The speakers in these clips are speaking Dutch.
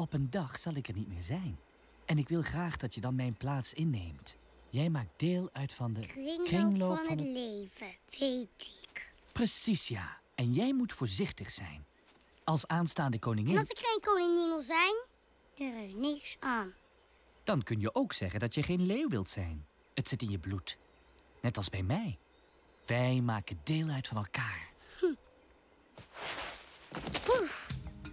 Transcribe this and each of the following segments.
Op een dag zal ik er niet meer zijn. En ik wil graag dat je dan mijn plaats inneemt. Jij maakt deel uit van de kringloop van het leven, weet ik. Precies, ja. En jij moet voorzichtig zijn. Als aanstaande koningin... En als ik geen koningin wil zijn, er is niks aan. Dan kun je ook zeggen dat je geen leeuw wilt zijn. Het zit in je bloed. Net als bij mij. Wij maken deel uit van elkaar. Poef.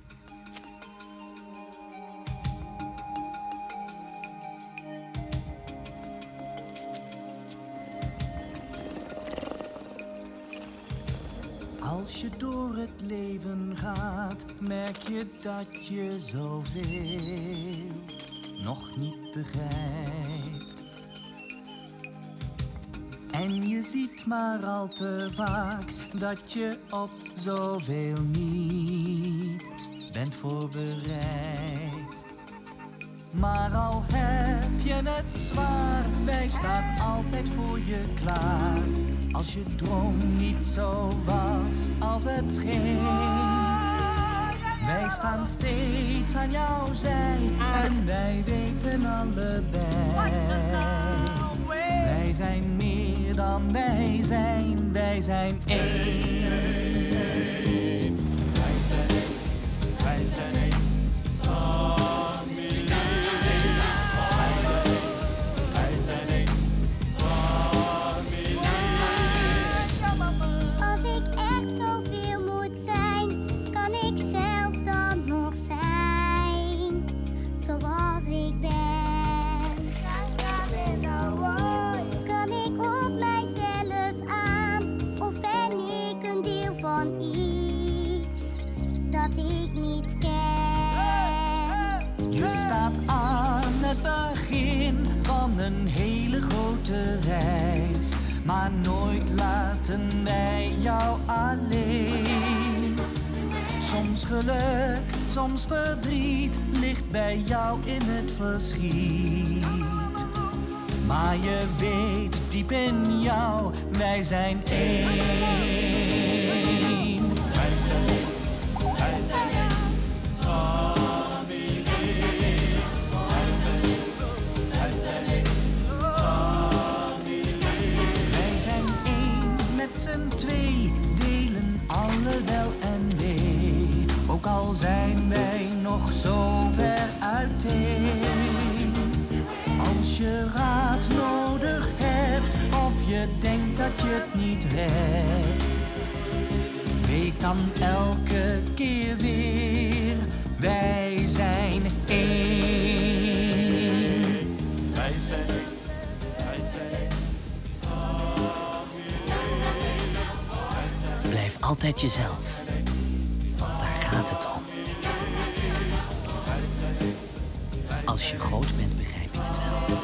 Als je door het leven gaat, merk je dat je zoveel nog niet begrijpt. En je ziet maar al te vaak dat je op zoveel niet bent voorbereid. Maar al heb je het zwaar, wij staan altijd voor je klaar. Als je droom niet zo was als het scheen. Wij staan steeds aan jouw zij en wij weten allebei. Wij zijn meer dan wij zijn één. Wij zijn één. Als ik echt zoveel moet zijn, kan ik zelf dan nog zijn zoals ik ben. Kan ik op mijzelf aan, of ben ik een deel van iets dat ik niet ken? Je staat aan het begin van een hele grote reis. Maar nooit laten wij jou alleen. Soms geluk, soms verdriet ligt bij jou in het verschiet. Maar je weet diep in jou, wij zijn één. Wij zijn één, wij zijn één. Familie. Wij zijn één, wij zijn één. Wij zijn één met z'n twee, delen alle wel en wee. Ook al zijn wij nog zo ver uiteen. Als je raad nodig hebt of je denkt dat je het niet redt, weet dan elke keer weer, wij zijn één. Wij zijn één, wij zijn één. Blijf altijd jezelf. Want daar gaat het om. Als je groot bent, begrijp je het wel.